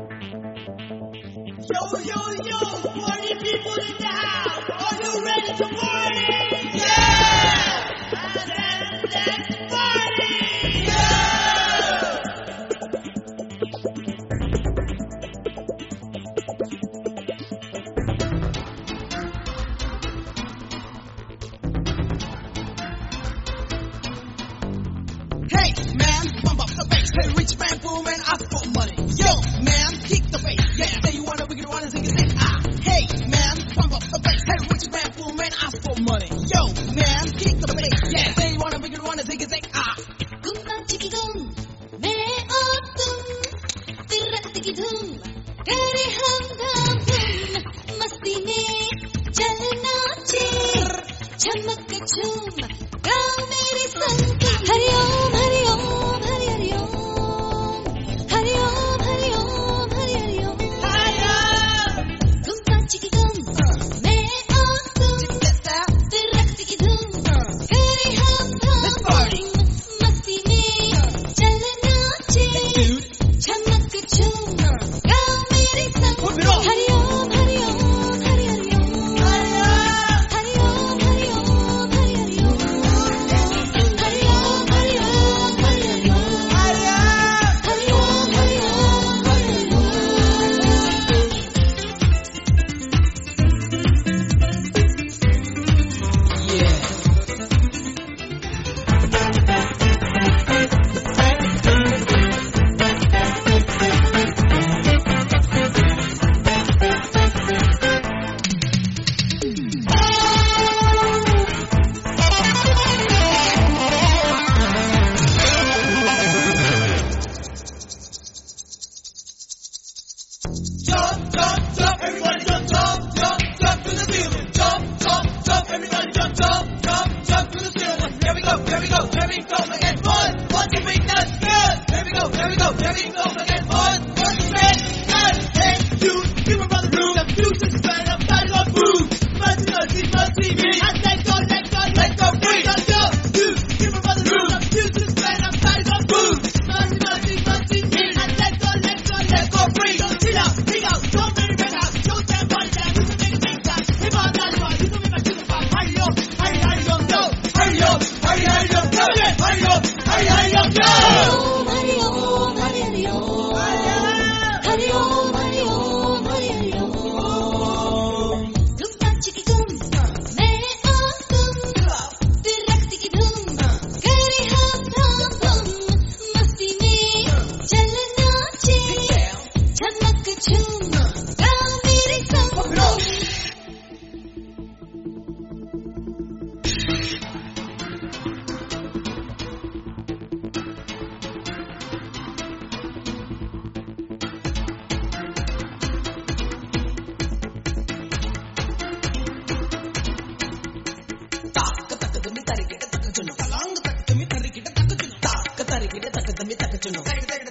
Yo, yo, yo, party people in the house. Are you ready to party? Yeah! Let's party! Yeah! Hey, man, pump up the bass. Hey, rich man, boom, and ask for money. Yo, man, kick the bass. Yeah, say you wanna, we can wanna sing it, sing. Ah, hey, man, pump up the bass. Hey, rich man, boom, and ask for money. Yo, man, kick the bass. Yeah, say you wanna, we can wanna sing it, sing. Ah. गुम्बा चिकी धूम मैं और तुम तिरकती की धूम करे हम धाम धूम मस्ती में चलना चे चमक झूम गाओ मेरे संग हरिओम हरिओम हरि हरिओम हरिओम हरिओम हरि हरिओम गुम्बा चिकी धूम मैं और तुम तिरकती की धूम करे हम धाम धूम मस्ती में चलना चे चमक झूम गाओ मेरे संग Hariom Hariom Hari Hariom Hariom Hariom Hari Hariom Hariom Hariom Hari Hariom Hariom Hariom Hari Jump, jump, jump, everybody jump, jump, jump, jump to the ceiling. Jump, jump, jump, everybody jump, jump, jump, jump to the ceiling. Here we go, here we go, here we go, again, one to make that good. Here we go, here we go, here we go, again, one to make that hey, you, give a brother room, the music is bad, I'm tired of food. Must see me, I let go, free. Go, you, give a brother room, the music is bad, I'm tired of food. Must see me, I let go, free. Chill out, don't let it back out, don't stand by that, you can make it make that. If I'm not right, you can make my chicken pop. Hurry up, go. Hurry up, go. Hurry up, go. Hariom Hari Hariom Hariom Hariom Hari Hariom गुम्बा चिकी गुम मैं और तुम तिरकती की धूम करे हम धाम धूम मस्ती में चलना चे चमक झूम गाओ मेरे संग Tak,